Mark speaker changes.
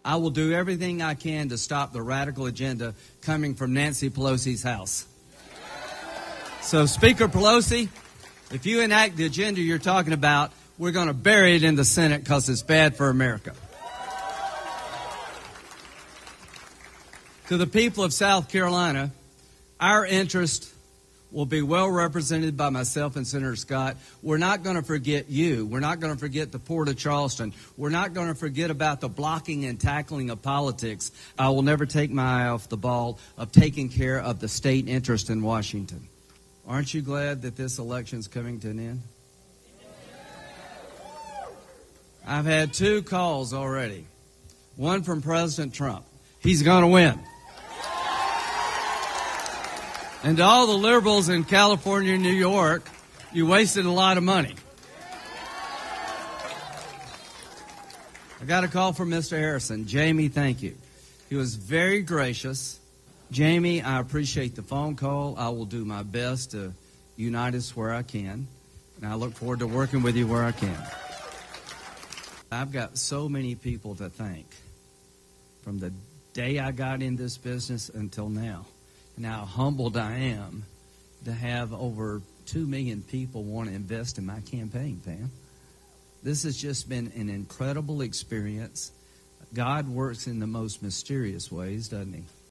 Speaker 1: I will do everything I can to stop the radical agenda coming from Nancy Pelosi's house. So, Speaker Pelosi, if you enact the agenda you're talking about, we're going to bury it in the Senate because it's bad for America. To the people of South Carolina, our interest will be well represented by myself and Senator Scott. We're not going to forget you. We're not going to forget the Port of Charleston. We're not going to forget about the blocking and tackling of politics. I will never take my eye off the ball of taking care of the state interest in Washington. Aren't you glad that this election's coming to an end? I've had 2 calls already. One from President Trump. He's going to win. And to all the liberals in California and New York, you wasted a lot of money. I got a call from Mr. Harrison. Jamie, thank you. He was very gracious. Jamie, I appreciate the phone call. I will do my best to unite us where I can. And I look forward to working with you where I can. I've got so many people to thank from the day I got in this business until now. And how humbled I am to have over 2 million people want to invest in my campaign, Pam. This has just been an incredible experience. God works in the most mysterious ways, doesn't he?